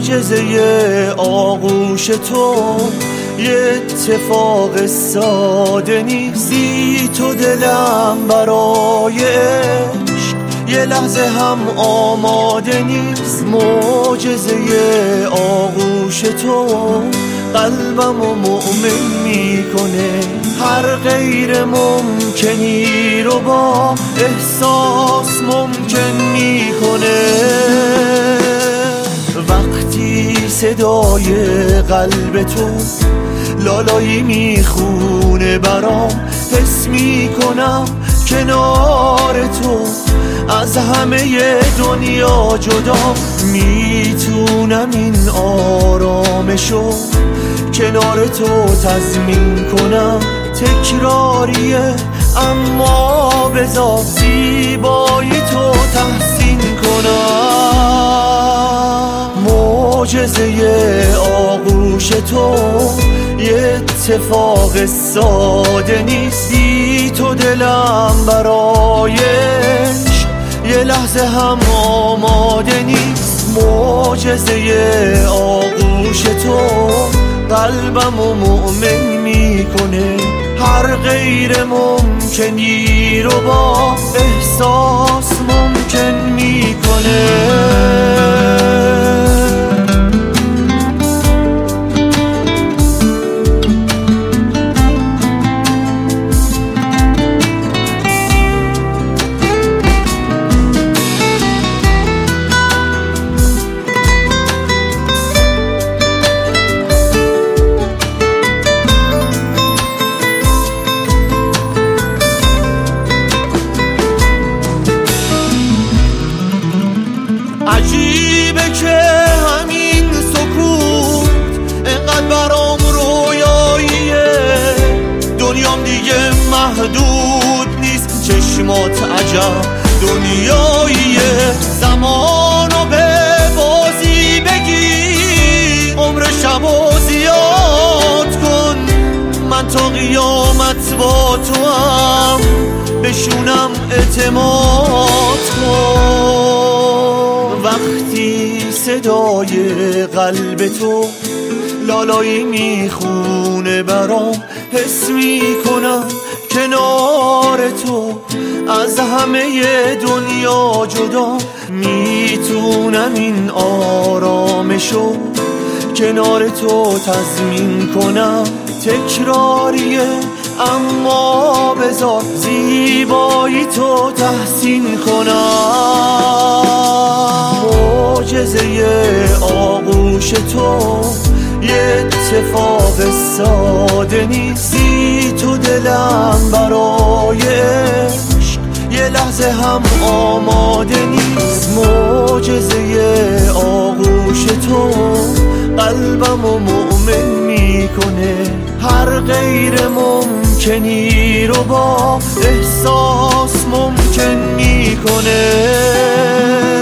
معجزه آغوش تو یه اتفاق ساده نیست. بی تو دلم برای عشق یه لحظه هم آماده نیست. معجزه آغوش تو قلبمو مؤمن میکنه، هر غیر ممکنی رو با احساس ممکن میکنه. وقتی صدای قلب تو لالایی میخونه برام، حس میکنم کنار تو از همه دنیا جدا. میتونم این آرامشو کنار تو تضمین کنم. تکراریه اما بذار زیبایی تو تحسین کنم. معجزه آغوش تو یه اتفاق ساده نیست. بی تو دلم برای عشق یه لحظه هم آماده نیست. معجزه آغوش تو قلبمو مؤمن میکنه، هر غیر ممکنی رو با احساس ممکن میکنه. عجیبه که همین سکوت انقدر برام رویاییه. دنیام دیگه محدود نیست، چشمات عجب دنیاییه. زمانو به بازی بگیر، عمر شبو زیاد کن. من تا قیامت با تو هم بشونم اعتماد کن. وقتی صدای قلب تو لالایی میخونه برام، حس میکنم کنار تو از همه دنیا جدا. میتونم این آرامشو کنار تو تضمین کنم. تکراریه اما بذار زیبایی تو تحسین کنم. معجزه آغوش تو یه اتفاق ساده نیست. بی تو دلم برای عشق یه لحظه هم آماده نیست. معجزه آغوش تو قلبمو مؤمن میکنه، هر غیر ممکنی رو با احساس ممکن میکنه.